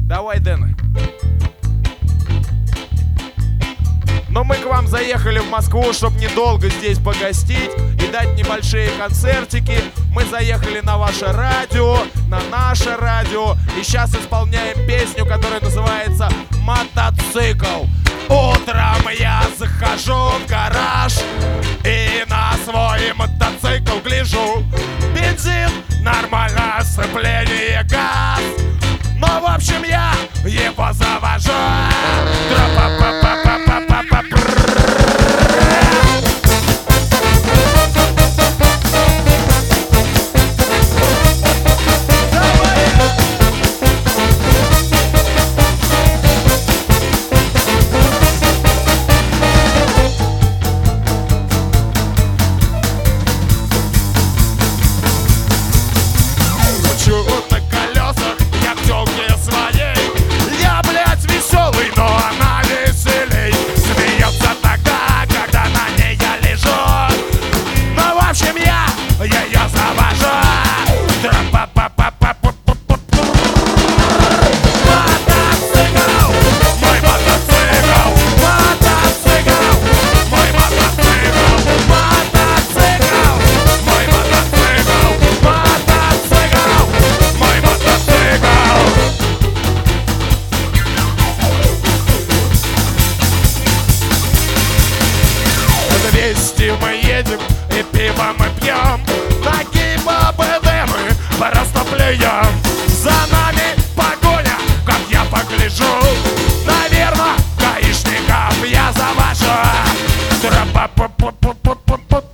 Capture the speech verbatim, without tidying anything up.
Давай, Дэн. Но мы к вам заехали в Москву, чтобы недолго здесь погостить и дать небольшие концертики. Мы заехали на ваше радио, на наше радио. И сейчас исполняем песню, которая называется «Мотоцикл». Утром я захожу в гараж и на свой мотоцикл гляжу. Бензин, нормально, сцепление, газ. Ну, в общем, я его завожу. Вместе мы едем и пиво мы пьем, такие бабы мы по растоплению. За нами погоня, как я погляжу, наверно, гаишников я завожу. Тра-па-па-па-па-па-па.